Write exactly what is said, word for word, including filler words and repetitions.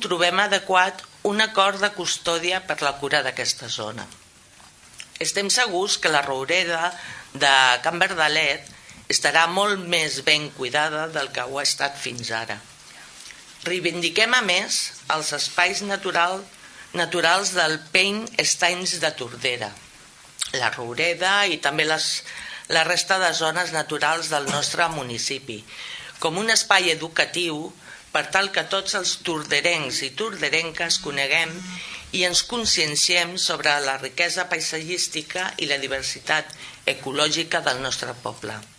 trobem adequat un acord de custòdia per la cura d'aquesta zona. Estem segurs que la roureda de Can Verdalet estarà molt més ben cuidada del que ho ha estat fins ara. Reivindiquem, a més, els espais natural, naturals del Peny Estanys de Tordera, la roureda i també les, la resta de zones naturals del nostre municipi, com un espai educatiu per tal que tots els torderencs i torderenques coneguem i ens conscienciem sobre la riquesa paisatgística i la diversitat ecològica del nostre poble.